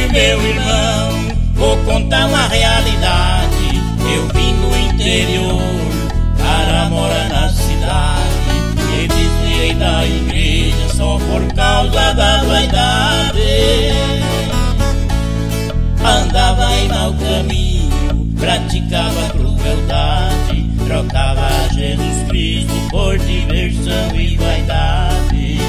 meu irmão, vou contar uma realidade. Eu vim do interior para morar na cidade e desviei da igreja só por causa da vaidade. Andava em mau caminho, praticava crueldade, trocava Jesus Cristo por diversão e vaidade.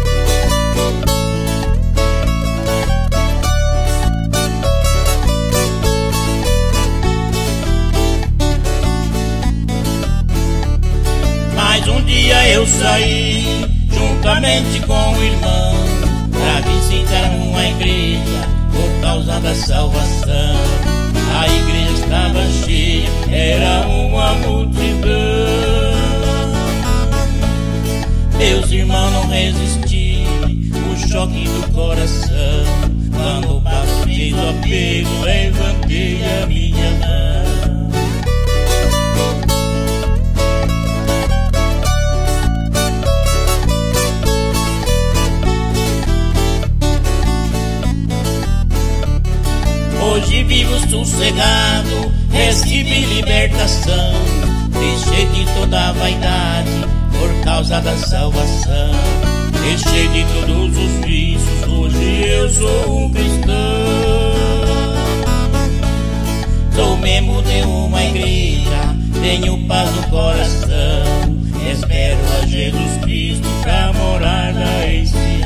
Mas um dia eu saí, juntamente com o irmão, pra visitar uma igreja por causa da salvação. A igreja estava cheia, era uma multidão. Meus irmãos, não resisti, o choque do coração. Quando o pastor fez o apelo, levantei a minha mão. Hoje vivo sossegado, recebi libertação. Deixei de toda a vaidade por causa da salvação. Deixei de todos os vícios, hoje eu sou um cristão. Sou membro de uma igreja, tenho paz no coração. Espero a Jesus Cristo pra morar na